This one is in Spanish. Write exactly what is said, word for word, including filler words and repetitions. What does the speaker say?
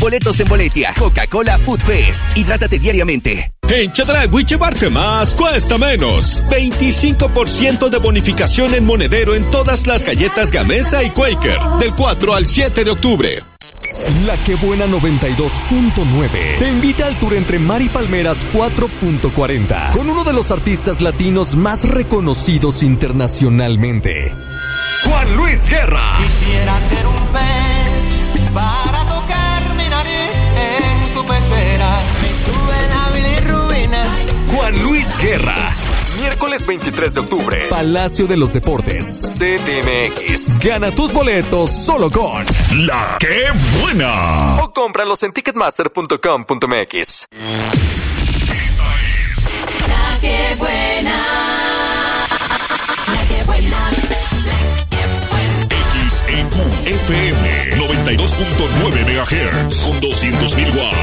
boletos en Boletia. Coca-Cola Food Fest. Hidrátate diariamente. En Chedraui llevarte más cuesta menos. veinticinco por ciento de bonificación en monedero en todas las galletas Gamesa y Quaker. Del cuatro al siete de octubre. La Que Buena noventa y dos punto nueve te invita al tour entre Mar y Palmeras cuatro punto cuarenta con uno de los artistas latinos más reconocidos internacionalmente, Juan Luis Guerra. Quisiera ser un pez para tocar mi nariz en tu pecera. Me sube la bilirrubina. Juan Luis Guerra. Miércoles veintitrés de octubre. Palacio de los Deportes. C D M X. Gana tus boletos solo con La Que Buena. O cómpralos en ticketmaster punto com punto m x. La Que Buena. La Que Buena. X E Q F M noventa y dos punto nueve megahertz con doscientos mil watts.